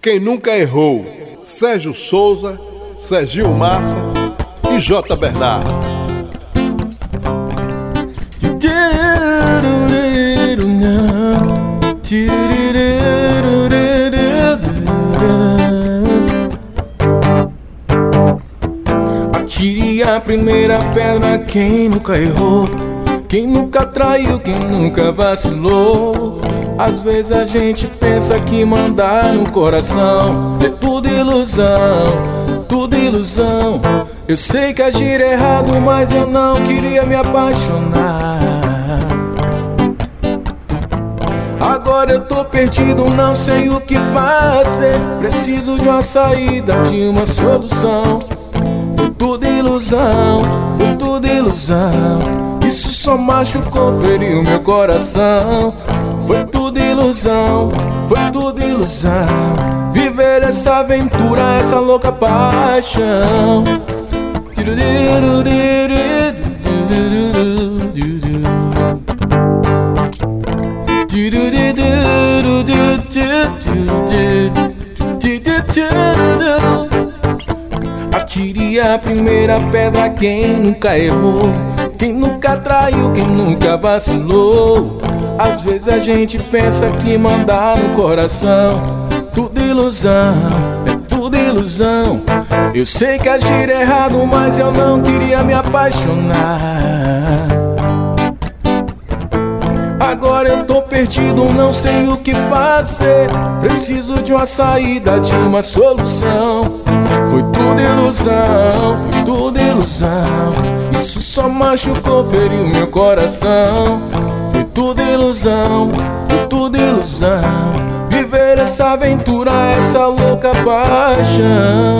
Quem nunca errou? Sérgio Souza, Serginho Massa e J. Bernardo. Atire a primeira pedra quem nunca errou, quem nunca traiu, quem nunca vacilou. Às vezes a gente pensa que mandar no coração é tudo ilusão, tudo ilusão. Eu sei que agir errado, mas eu não queria me apaixonar. Agora eu tô perdido, não sei o que fazer. Preciso de uma saída, de uma solução. Foi tudo ilusão, foi tudo ilusão. Isso só machucou, feriu meu coração. Foi tudo ilusão, foi tudo ilusão. Viver essa aventura, essa louca paixão. Atire a primeira pedra quem nunca errou, quem nunca traiu, quem nunca vacilou. Às vezes a gente pensa que mandar no coração tudo ilusão, é tudo ilusão. Eu sei que agir errado, mas eu não queria me apaixonar. Agora eu tô perdido, não sei o que fazer. Preciso de uma saída, de uma solução. Foi tudo ilusão, foi tudo ilusão. Isso só machucou, feriu meu coração. Foi tudo ilusão, foi tudo ilusão. Viver essa aventura, essa louca paixão.